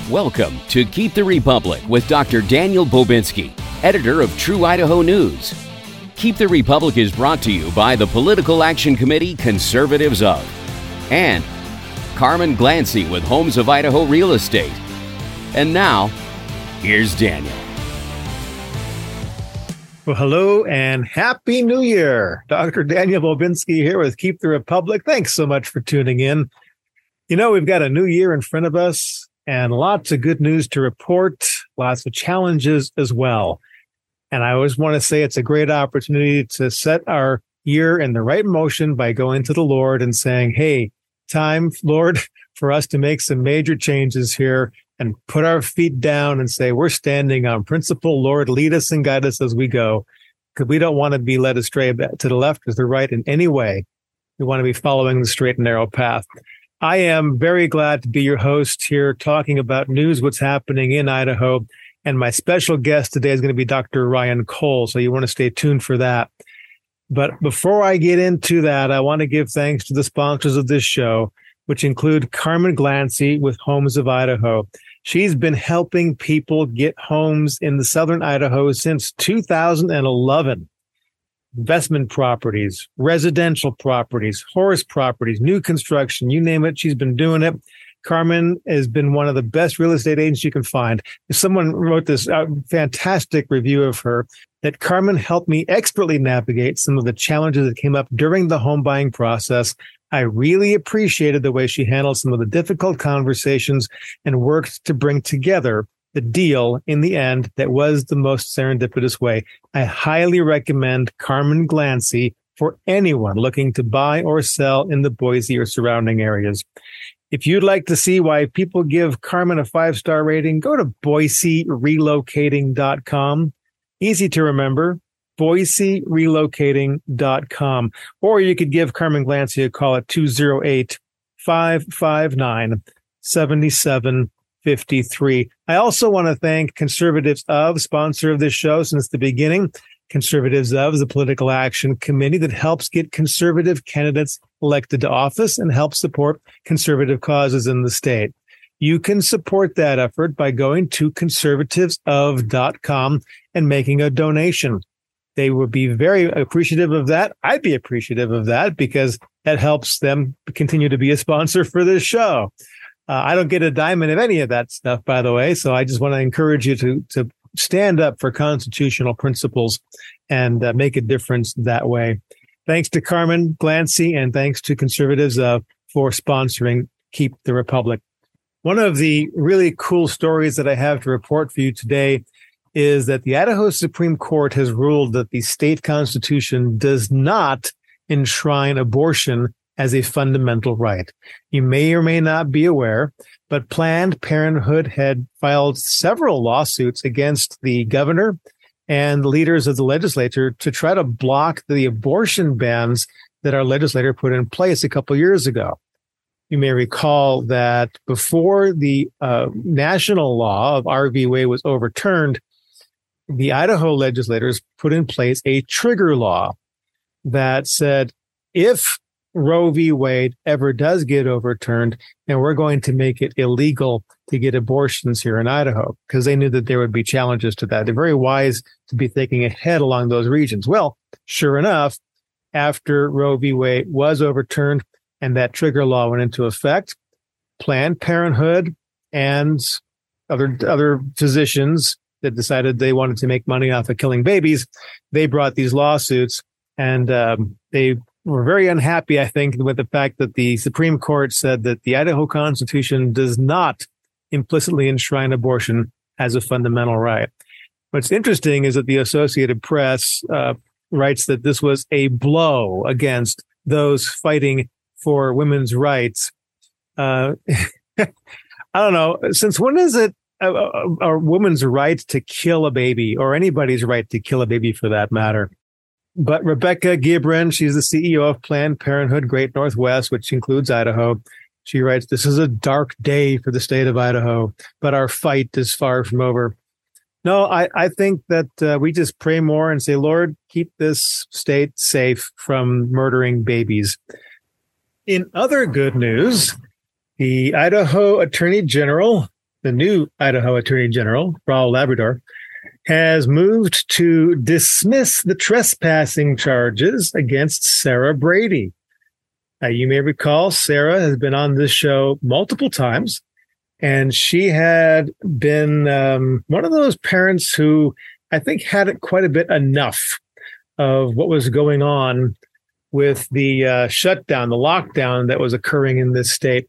Welcome to Keep the Republic with Dr. Daniel Bobinski, editor of True Idaho News. Keep the Republic is brought to you by the Political Action Committee Conservatives of, and Carmen Glancy with Homes of Idaho Real Estate. And now, here's Daniel. Well, hello and Happy New Year. Dr. Daniel Bobinski here with Keep the Republic. Thanks so much for tuning in. You know, we've got a new year in front of us and lots of good news to report, lots of challenges as well. And I always want to say it's a great opportunity to set our year in the right motion by going to the Lord and saying, hey, time, Lord, for us to make some major changes here and put our feet down and say, we're standing on principle. Lord, lead us and guide us as we go, because we don't want to be led astray to the left or the right in any way. We want to be following the straight and narrow path. I am very glad to be your host here talking about news, what's happening in Idaho. And my special guest today is going to be Dr. Ryan Cole. So you want to stay tuned for that. But before I get into that, I want to give thanks to the sponsors of this show, which include Carmen Glancy with Homes of Idaho. She's been helping people get homes in the southern Idaho since 2011. Investment properties, residential properties, horse properties, new construction, you name it, she's been doing it. Carmen has been one of the best real estate agents you can find. If someone wrote this fantastic review of her, that Carmen helped me expertly navigate some of the challenges that came up during the home buying process. I really appreciated the way she handled some of the difficult conversations and worked to bring together the deal in the end that was the most serendipitous way. I highly recommend Carmen Glancy for anyone looking to buy or sell in the Boise or surrounding areas. If you'd like to see why people give Carmen a 5-star rating, go to BoiseRelocating.com. Easy to remember, BoiseRelocating.com. Or you could give Carmen Glancy a call at 208-559-7753. I also want to thank Conservatives of, sponsor of this show since the beginning. Conservatives of is the Political Action Committee that helps get conservative candidates elected to office and helps support conservative causes in the state. You can support that effort by going to conservativesof.com and making a donation. They would be very appreciative of that. I'd be appreciative of that because that helps them continue to be a sponsor for this show. I don't get a dime of any of that stuff, by the way. So I just want to encourage you to stand up for constitutional principles and make a difference that way. Thanks to Carmen Glancy and thanks to Conservatives for sponsoring Keep the Republic. One of the really cool stories that I have to report for you today is that the Idaho Supreme Court has ruled that the state constitution does not enshrine abortion as a fundamental right. You may or may not be aware, but Planned Parenthood had filed several lawsuits against the governor and leaders of the legislature to try to block the abortion bans that our legislature put in place a couple years ago. You may recall that before the national law of Roe v. Wade was overturned, the Idaho legislators put in place a trigger law that said, if Roe v. Wade ever does get overturned, and we're going to make it illegal to get abortions here in Idaho, because they knew that there would be challenges to that. They're very wise to be thinking ahead along those regions. Well, sure enough, after Roe v. Wade was overturned and that trigger law went into effect, Planned Parenthood and other physicians that decided they wanted to make money off of killing babies, they brought these lawsuits, and they were very unhappy, I think, with the fact that the Supreme Court said that the Idaho Constitution does not implicitly enshrine abortion as a fundamental right. What's interesting is that the Associated Press writes that this was a blow against those fighting for women's rights. I don't know. Since when is it a woman's right to kill a baby, or anybody's right to kill a baby for that matter? But Rebecca Gibran, she's the CEO of Planned Parenthood Great Northwest, which includes Idaho. She writes, "This is a dark day for the state of Idaho, but our fight is far from over." No, I think that we just pray more and say, Lord, keep this state safe from murdering babies. In other good news, the Idaho Attorney General the new Idaho Attorney General, Raul Labrador, has moved to dismiss the trespassing charges against Sarah Brady. You may recall Sarah has been on this show multiple times, and she had been one of those parents who I think had it quite a bit enough of what was going on with the shutdown, the lockdown that was occurring in this state.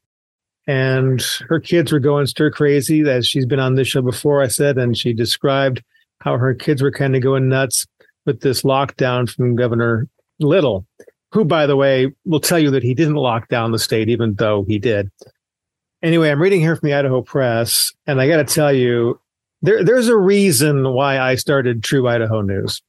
And her kids were going stir crazy, as she's been on this show before, I said, and she described how her kids were kind of going nuts with this lockdown from Governor Little, who, by the way, will tell you that he didn't lock down the state, even though he did. Anyway, I'm reading here from the Idaho Press, and I got to tell you, there's a reason why I started True Idaho News.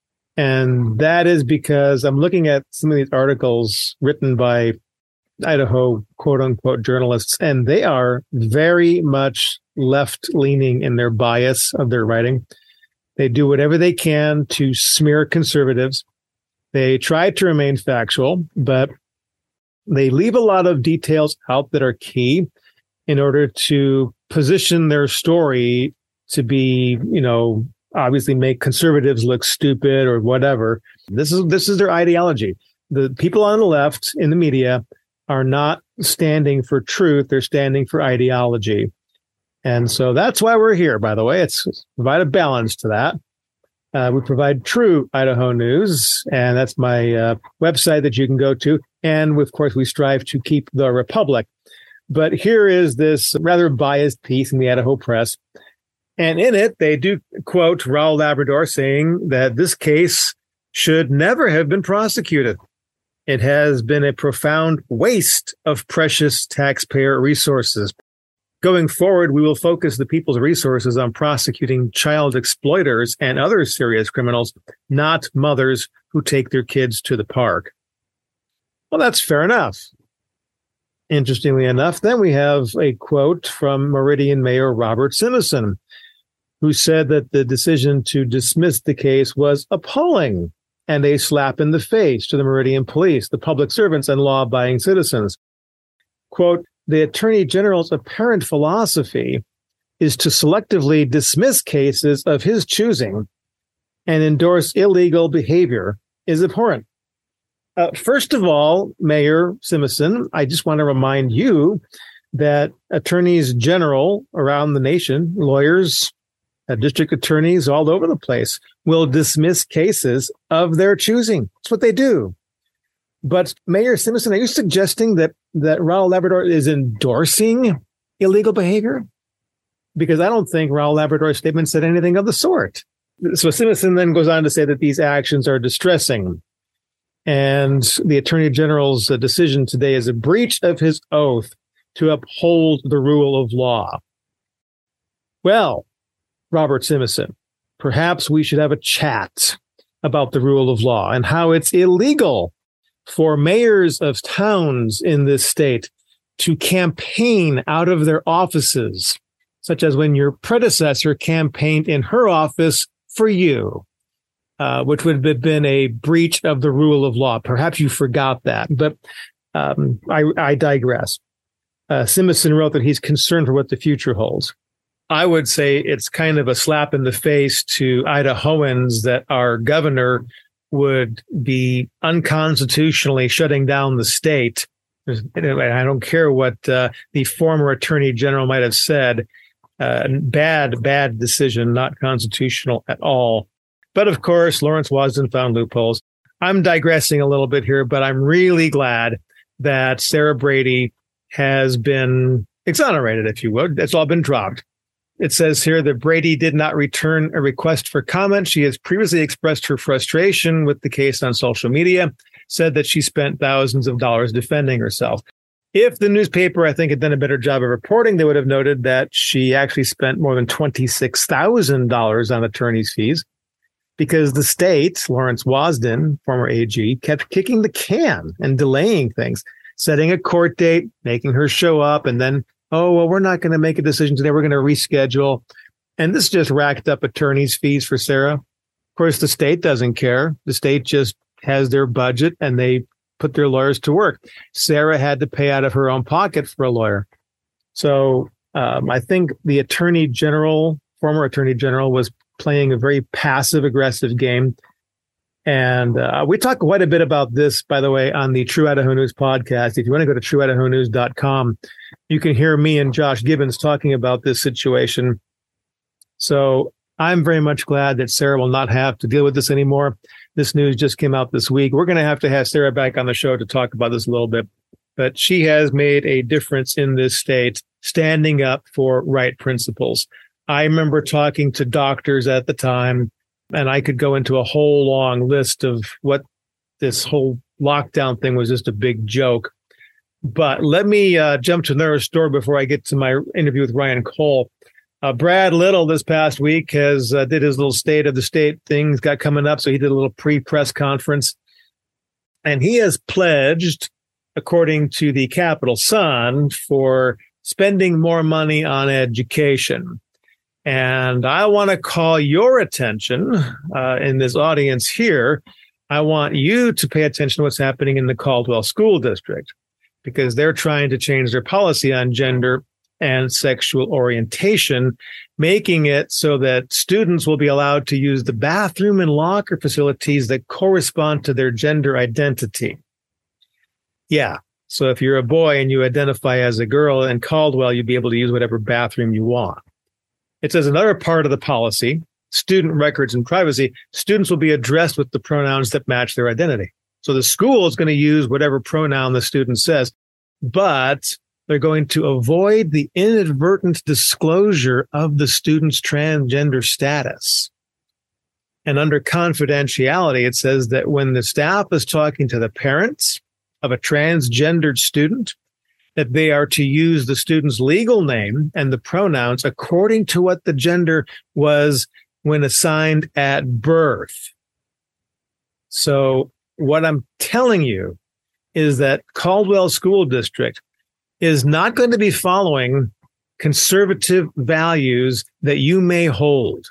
And that is because I'm looking at some of these articles written by Idaho quote unquote journalists, and they are very much left leaning in their bias of their writing. They do whatever they can to smear conservatives. They try to remain factual, but they leave a lot of details out that are key in order to position their story to be, obviously make conservatives look stupid or whatever. This is their ideology. The people on the left in the media are not standing for truth. They're standing for ideology. And so that's why we're here, by the way. It's provide a balance to that. We provide True Idaho News, and that's my website that you can go to. And of course, we strive to keep the Republic. But here is this rather biased piece in the Idaho Press. And in it, they do quote Raul Labrador saying that this case should never have been prosecuted. It has been a profound waste of precious taxpayer resources. Going forward, we will focus the people's resources on prosecuting child exploiters and other serious criminals, not mothers who take their kids to the park. Well, that's fair enough. Interestingly enough, then we have a quote from Meridian Mayor Robert Simison, who said that the decision to dismiss the case was appalling and a slap in the face to the Meridian police, the public servants, and law-abiding citizens. Quote, the Attorney General's apparent philosophy is to selectively dismiss cases of his choosing and endorse illegal behavior is abhorrent. First of all, Mayor Simison, I just want to remind you that attorneys general around the nation, lawyers, district attorneys all over the place will dismiss cases of their choosing. That's what they do. But Mayor Simison, are you suggesting that Raul Labrador is endorsing illegal behavior? Because I don't think Raul Labrador's statement said anything of the sort. So Simison then goes on to say that these actions are distressing. And the Attorney General's decision today is a breach of his oath to uphold the rule of law. Well, Robert Simison, perhaps we should have a chat about the rule of law and how it's illegal for mayors of towns in this state to campaign out of their offices, such as when your predecessor campaigned in her office for you, which would have been a breach of the rule of law. Perhaps you forgot that, but I digress. Simison wrote that he's concerned for what the future holds. I would say it's kind of a slap in the face to Idahoans that our governor would be unconstitutionally shutting down the state. I don't care what the former attorney general might have said. Bad decision, not constitutional at all. But of course, Lawrence Wasden found loopholes. I'm digressing a little bit here, but I'm really glad that Sarah Brady has been exonerated, if you would. It's all been dropped. It says here that Brady did not return a request for comment. She has previously expressed her frustration with the case on social media, said that she spent thousands of dollars defending herself. If the newspaper, I think, had done a better job of reporting, they would have noted that she actually spent more than $26,000 on attorney's fees because the state, Lawrence Wasden, former AG, kept kicking the can and delaying things, setting a court date, making her show up, and then oh, well, we're not going to make a decision today. We're going to reschedule. And this just racked up attorney's fees for Sarah. Of course, the state doesn't care. The state just has their budget and they put their lawyers to work. Sarah had to pay out of her own pocket for a lawyer. So I think the former Attorney General, was playing a very passive aggressive game. And we talk quite a bit about this, by the way, on the True Idaho News podcast. If you want to go to trueidahonews.com, you can hear me and Josh Gibbons talking about this situation. So I'm very much glad that Sarah will not have to deal with this anymore. This news just came out this week. We're going to have Sarah back on the show to talk about this a little bit. But she has made a difference in this state, standing up for right principles. I remember talking to doctors at the time, and I could go into a whole long list of what this whole lockdown thing was, just a big joke. But let me jump to another story before I get to my interview with Ryan Cole. Brad Little this past week did his little state of the state thing he's got coming up. So he did a little pre-press conference, and he has pledged, according to the Capital Sun, for spending more money on education. And I want to call your attention in this audience here. I want you to pay attention to what's happening in the Caldwell School District, because they're trying to change their policy on gender and sexual orientation, making it so that students will be allowed to use the bathroom and locker facilities that correspond to their gender identity. Yeah. So if you're a boy and you identify as a girl in Caldwell, you'll be able to use whatever bathroom you want. It says another part of the policy, student records and privacy, students will be addressed with the pronouns that match their identity. So the school is going to use whatever pronoun the student says, but they're going to avoid the inadvertent disclosure of the student's transgender status. And under confidentiality, it says that when the staff is talking to the parents of a transgendered student, that they are to use the student's legal name and the pronouns according to what the gender was when assigned at birth. So what I'm telling you is that Caldwell School District is not going to be following conservative values that you may hold.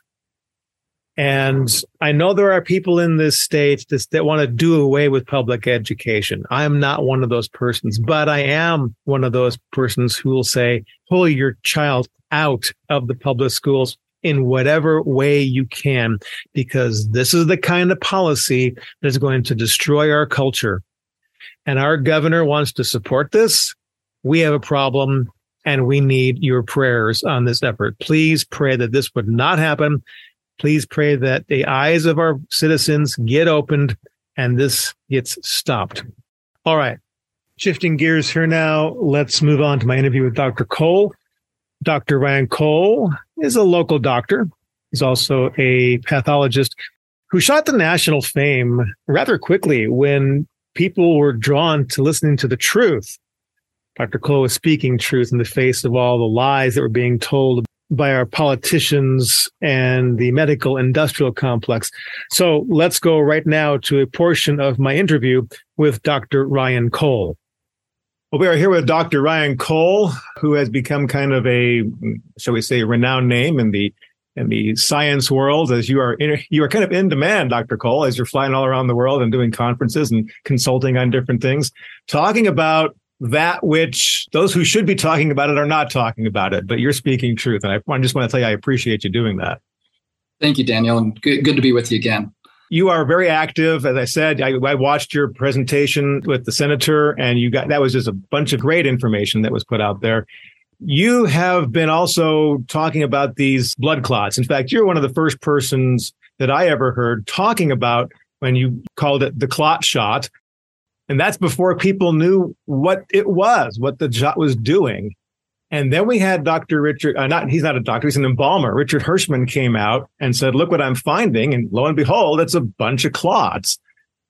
And I know there are people in this state that want to do away with public education. I am not one of those persons, but I am one of those persons who will say, pull your child out of the public schools in whatever way you can, because this is the kind of policy that is going to destroy our culture. And our governor wants to support this. We have a problem, and we need your prayers on this effort. Please pray that this would not happen. Please pray that the eyes of our citizens get opened and this gets stopped. All right. Shifting gears here now, let's move on to my interview with Dr. Cole. Dr. Ryan Cole is a local doctor. He's also a pathologist who shot to national fame rather quickly when people were drawn to listening to the truth. Dr. Cole was speaking truth in the face of all the lies that were being told by our politicians and the medical industrial complex. So let's go right now to a portion of my interview with Dr. Ryan Cole. Well, we are here with Dr. Ryan Cole, who has become kind of a, shall we say, renowned name in the science world, as you are kind of in demand, Dr. Cole, as you're flying all around the world and doing conferences and consulting on different things, talking about that which those who should be talking about it are not talking about it, but you're speaking truth. And I just want to tell you, I appreciate you doing that. Thank you, Daniel. And good to be with you again. You are very active. As I said, I watched your presentation with the senator, and that was just a bunch of great information that was put out there. You have been also talking about these blood clots. In fact, you're one of the first persons that I ever heard talking about when you called it the clot shot. And that's before people knew what it was, what the shot was doing. And then we had Dr. Richard, he's not a doctor, he's an embalmer. Richard Hirschman came out and said, look what I'm finding. And lo and behold, it's a bunch of clots.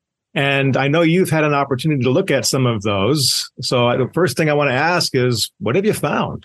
And I know you've had an opportunity to look at some of those. So the first thing I want to ask is, what have you found?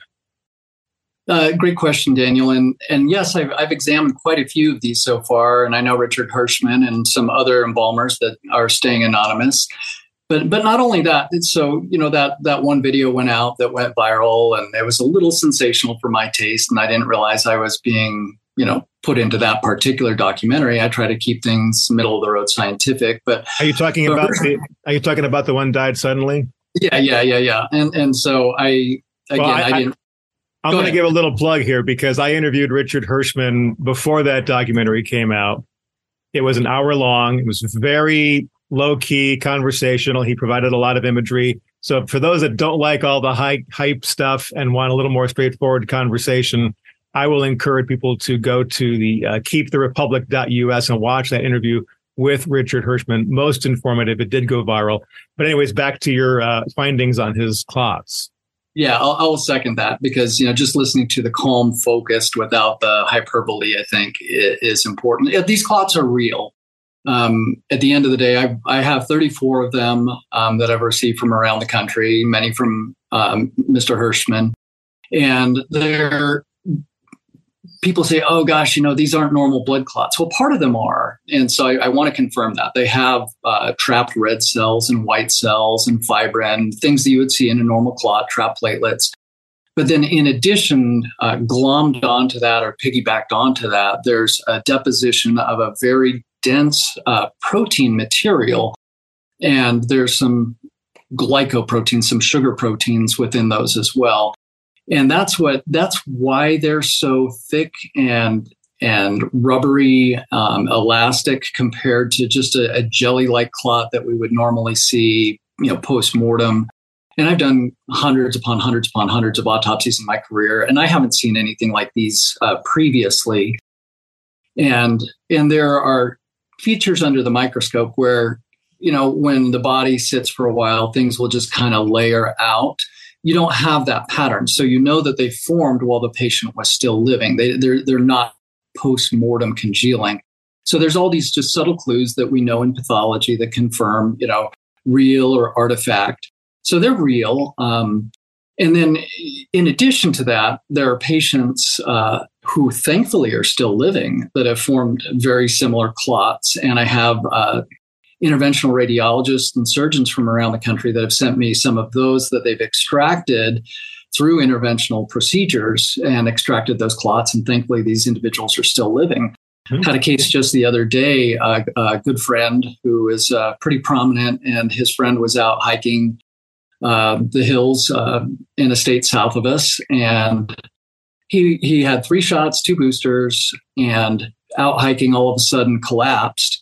Great question, Daniel. And yes, I've examined quite a few of these so far. And I know Richard Hirschman and some other embalmers that are staying anonymous. But not only that, so, that one video went out that went viral, and it was a little sensational for my taste. And I didn't realize I was being, put into that particular documentary. I try to keep things middle of the road scientific. But are you talking about the one died suddenly? Yeah. And so I didn't. I'm going to give a little plug here because I interviewed Richard Hirschman before that documentary came out. It was an hour long. It was very low key, conversational. He provided a lot of imagery. So for those that don't like all the hype stuff and want a little more straightforward conversation, I will encourage people to go to the keeptherepublic.us and watch that interview with Richard Hirschman. Most informative. It did go viral. But anyways, back to your findings on his clots. Yeah, I'll second that because, just listening to the calm, focused without the hyperbole, I think is important. Yeah, these clots are real. At the end of the day, I have 34 of them that I've received from around the country, many from Mr. Hirschman. And people say, oh, gosh, these aren't normal blood clots. Well, part of them are. And so I want to confirm that. They have trapped red cells and white cells and fibrin, things that you would see in a normal clot, trapped platelets. But then in addition, glommed onto that or piggybacked onto that, there's a deposition of a very dense protein material. And there's some glycoproteins, some sugar proteins within those as well. And that's why they're so thick and rubbery, elastic compared to just a jelly-like clot that we would normally see, post-mortem. And I've done hundreds upon hundreds upon hundreds of autopsies in my career, and I haven't seen anything like these previously. And there are features under the microscope where, when the body sits for a while, things will just kind of layer out. You don't have that pattern. So that they formed while the patient was still living. They're not post-mortem congealing. So there's all these just subtle clues that we know in pathology that confirm, real or artifact. So they're real. And then in addition to that, there are patients who thankfully are still living that have formed very similar clots. And I have interventional radiologists and surgeons from around the country that have sent me some of those that they've extracted through interventional procedures and extracted those clots. And thankfully, these individuals are still living. Mm-hmm. Had a case just the other day, a good friend who is pretty prominent, and his friend was out hiking the hills in a state south of us. And he had 3 shots, 2 boosters, and out hiking all of a sudden collapsed.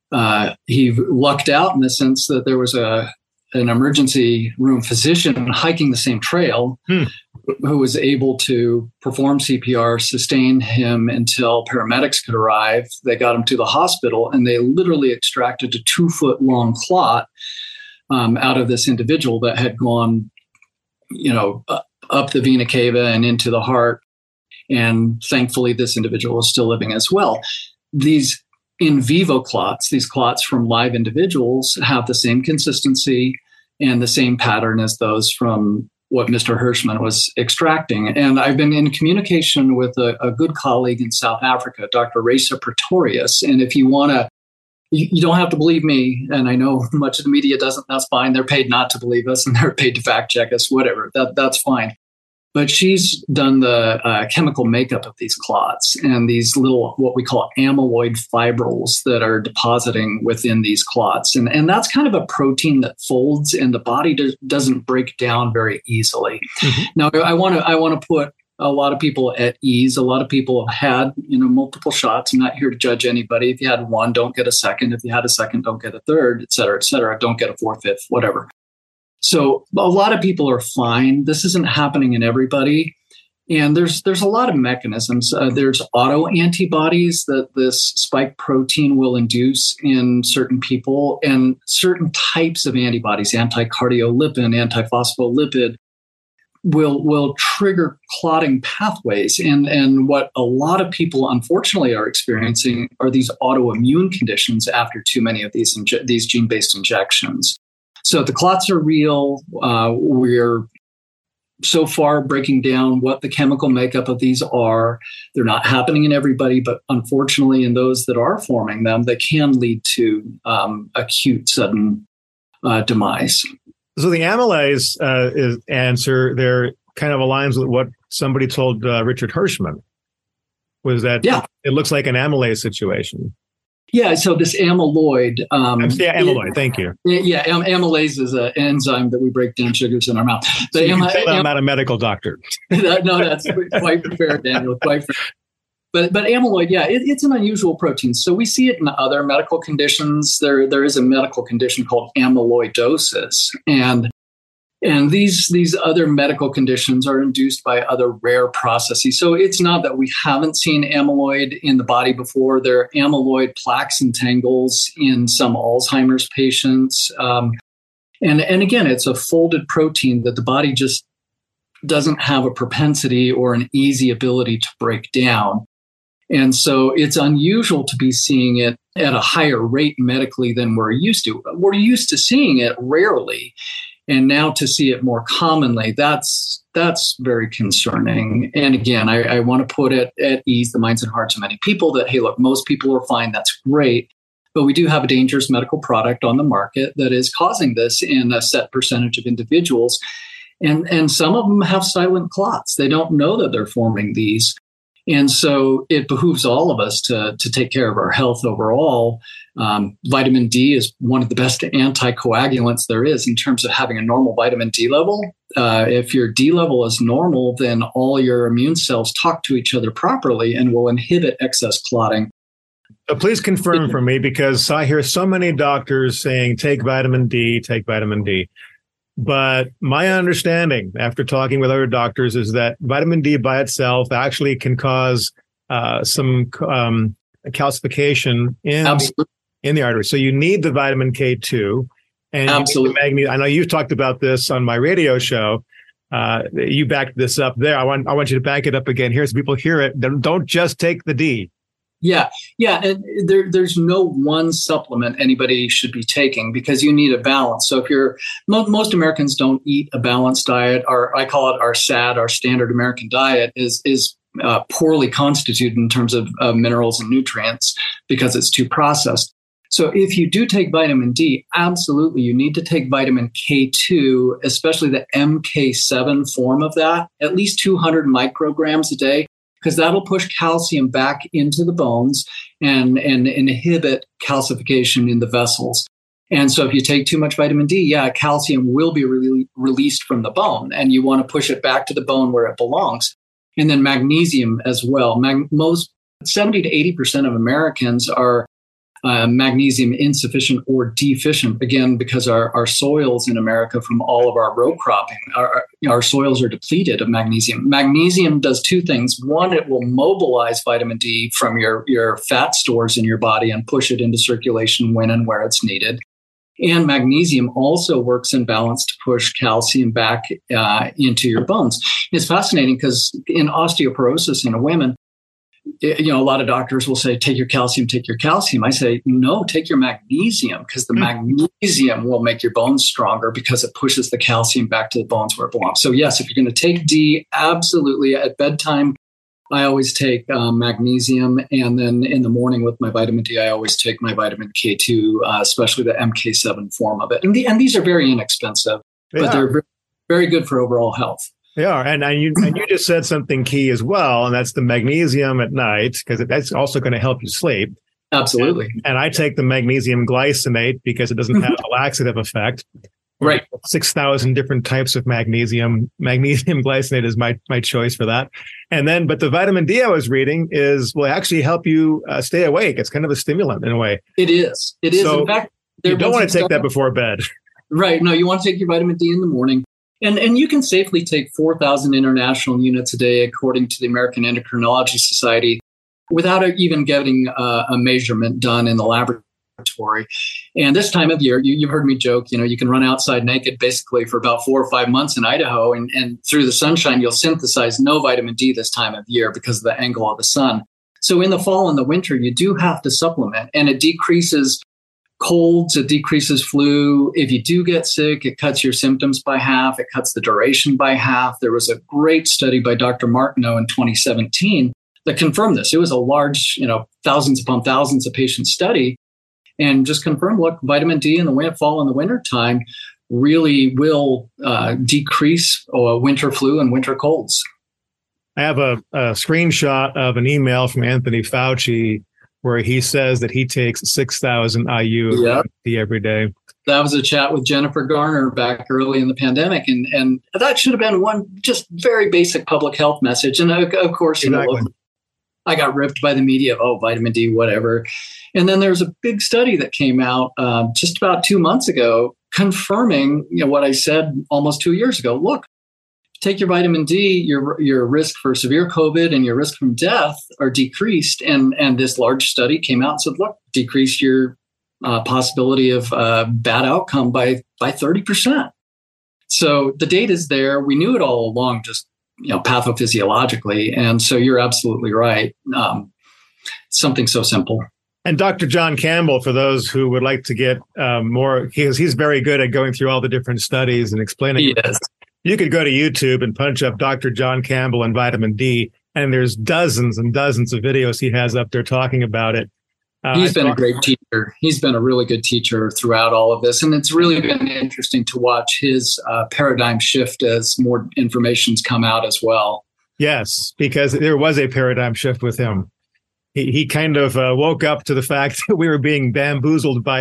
He lucked out in the sense that there was an emergency room physician hiking the same trail who was able to perform CPR, sustain him until paramedics could arrive. They got him to the hospital, and they literally extracted a 2-foot-long clot out of this individual that had gone, up the vena cava and into the heart. And thankfully, this individual is still living as well. These in vivo clots, these clots from live individuals, have the same consistency and the same pattern as those from what Mr. Hirschman was extracting. And I've been in communication with a good colleague in South Africa, Dr. Reza Pretorius. And if you want to, you don't have to believe me. And I know much of the media doesn't. That's fine. They're paid not to believe us, and they're paid to fact check us, whatever. That's fine. But she's done the chemical makeup of these clots and these little, what we call amyloid fibrils that are depositing within these clots. And that's kind of a protein that folds, and the body doesn't break down very easily. Mm-hmm. Now, I want to put a lot of people at ease. A lot of people have had, multiple shots. I'm not here to judge anybody. If you had 1, don't get a second. If you had a second, don't get a third, et cetera, et cetera. Don't get a 4th, 5th, whatever. So a lot of people are fine. This isn't happening in everybody. And there's a lot of mechanisms. There's autoantibodies that this spike protein will induce in certain people, and certain types of antibodies, anticardiolipin, antiphospholipid, will trigger clotting pathways. And what a lot of people unfortunately are experiencing are these autoimmune conditions after too many of these gene-based injections. So the clots are real. We're so far breaking down what the chemical makeup of these are. They're not happening in everybody, but unfortunately in those that are forming them, they can lead to acute sudden demise. So the amylase answer there kind of aligns with what somebody told Richard Hirschman, was that it looks like an amylase situation. Yeah, so this amyloid. Amyloid. Thank you. Yeah, amylase is an enzyme that we break down sugars in our mouth. So you can tell I'm not a medical doctor. No, that's quite fair, Daniel. Quite fair. But amyloid, yeah, it's an unusual protein. So we see it in other medical conditions. There is a medical condition called amyloidosis, and these other medical conditions are induced by other rare processes. So it's not that we haven't seen amyloid in the body before. There are amyloid plaques and tangles in some Alzheimer's patients. And again, it's a folded protein that the body just doesn't have a propensity or an easy ability to break down. And so it's unusual to be seeing it at a higher rate medically than we're used to. We're used to seeing it rarely. And now to see it more commonly, that's very concerning. And again, I want to put it at ease the minds and hearts of many people that, hey, look, most people are fine. That's great. But we do have a dangerous medical product on the market that is causing this in a set percentage of individuals. And some of them have silent clots. They don't know that they're forming these. And so it behooves all of us to take care of our health overall. Vitamin D is one of the best anticoagulants there is in terms of having a normal vitamin D level. If your D level is normal, then all your immune cells talk to each other properly and will inhibit excess clotting. Please confirm for me, because I hear so many doctors saying, take vitamin D, take vitamin D. But my understanding after talking with other doctors is that vitamin D by itself actually can cause some calcification in the artery. So you need the vitamin K2 and absolutely the magnesium. I know you've talked about this on my radio show. You backed this up there. I want you to back it up again here so people hear it. Don't just take the D. Yeah. And there's no one supplement anybody should be taking because you need a balance. So if most Americans don't eat a balanced diet, or I call it our SAD, our standard American diet is poorly constituted in terms of minerals and nutrients because it's too processed. So if you do take vitamin D, absolutely, you need to take vitamin K2, especially the MK7 form of that, at least 200 micrograms a day, because that'll push calcium back into the bones and inhibit calcification in the vessels. And so if you take too much vitamin D, calcium will be released from the bone, and you want to push it back to the bone where it belongs. And then magnesium as well. Most 70 to 80% of Americans are magnesium insufficient or deficient, again, because our soils in America from all of our row cropping, our soils are depleted of magnesium. Magnesium does two things. One, it will mobilize vitamin D from your fat stores in your body and push it into circulation when and where it's needed. And magnesium also works in balance to push calcium back into your bones. It's fascinating because in osteoporosis in women, a lot of doctors will say, take your calcium, take your calcium. I say, no, take your magnesium, because the magnesium will make your bones stronger because it pushes the calcium back to the bones where it belongs. So yes, if you're going to take D, absolutely. At bedtime, I always take magnesium. And then in the morning with my vitamin D, I always take my vitamin K2, especially the MK7 form of it. And these are very inexpensive, but they're very, very good for overall health. They are. And you just said something key as well, and that's the magnesium at night, because that's also going to help you sleep. Absolutely. And I take the magnesium glycinate because it doesn't have a laxative effect. Right. 6,000 different types of magnesium. Magnesium glycinate is my choice for that. But the vitamin D I was reading will actually help you stay awake. It's kind of a stimulant in a way. It is. So in fact, you don't want to take that before bed. Right. No, you want to take your vitamin D in the morning. And you can safely take 4,000 international units a day, according to the American Endocrinology Society, without even getting a measurement done in the laboratory. And this time of year, you've heard me joke, you can run outside naked basically for about 4 or 5 months in Idaho. And through the sunshine, you'll synthesize no vitamin D this time of year because of the angle of the sun. So in the fall and the winter, you do have to supplement, and it decreases colds, it decreases flu. If you do get sick, it cuts your symptoms by half. It cuts the duration by half. There was a great study by Dr. Martineau in 2017 that confirmed this. It was a large, thousands upon thousands of patient study, and just confirmed, look, vitamin D in the fall and the winter time really will decrease winter flu and winter colds. I have a screenshot of an email from Anthony Fauci where he says that he takes 6,000 IU of every day. That was a chat with Jennifer Garner back early in the pandemic. And that should have been one just very basic public health message. And of course, exactly. I got ripped by the media. Oh, vitamin D, whatever. And then there's a big study that came out just about 2 months ago confirming what I said almost 2 years ago. Look, take your vitamin D, your risk for severe COVID and your risk from death are decreased. And this large study came out and said, look, decrease your possibility of bad outcome by 30%. So the data is there. We knew it all along, just pathophysiologically. And so you're absolutely right. Something so simple. And Dr. John Campbell, for those who would like to get more, he's very good at going through all the different studies and explaining. Yes. You could go to YouTube and punch up Dr. John Campbell and vitamin D, and there's dozens and dozens of videos he has up there talking about it. He's been a great teacher. He's been a really good teacher throughout all of this. And it's really been interesting to watch his paradigm shift as more information's come out as well. Yes, because there was a paradigm shift with him. He kind of woke up to the fact that we were being bamboozled by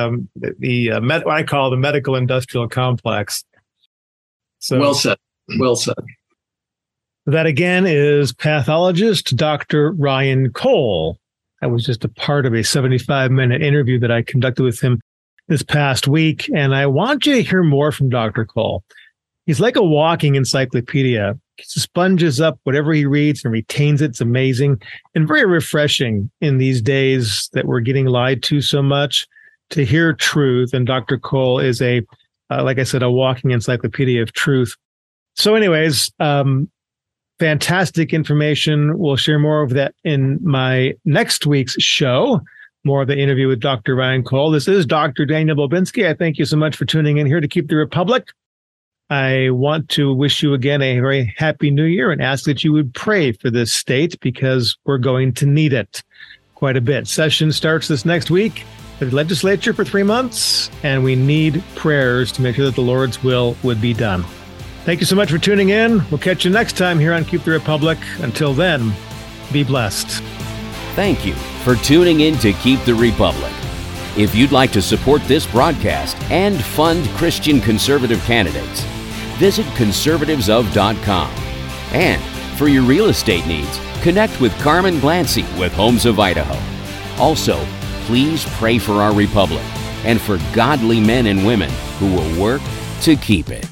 what I call the medical industrial complex. So, well said. Well said. That again is pathologist Dr. Ryan Cole. That was just a part of a 75-minute interview that I conducted with him this past week. And I want you to hear more from Dr. Cole. He's like a walking encyclopedia. He sponges up whatever he reads and retains it. It's amazing and very refreshing in these days that we're getting lied to so much to hear truth. And Dr. Cole is like I said, a walking encyclopedia of truth. So anyways, fantastic information. We'll share more of that in my next week's show, more of the interview with Dr. Ryan Cole. This is Dr. Daniel Bobinski. I thank you so much for tuning in here to Keep the Republic. I want to wish you again a very happy new year and ask that you would pray for this state because we're going to need it quite a bit. Session starts this next week, the legislature for 3 months, and we need prayers to make sure that the Lord's will would be done. Thank you so much for tuning in. We'll catch you next time here on Keep the Republic. Until then, be blessed. Thank you for tuning in to Keep the Republic. If you'd like to support this broadcast and fund Christian conservative candidates, visit conservativesOf.com. And for your real estate needs, connect with Carmen Glancy with Homes of Idaho. Also, please pray for our republic and for godly men and women who will work to keep it.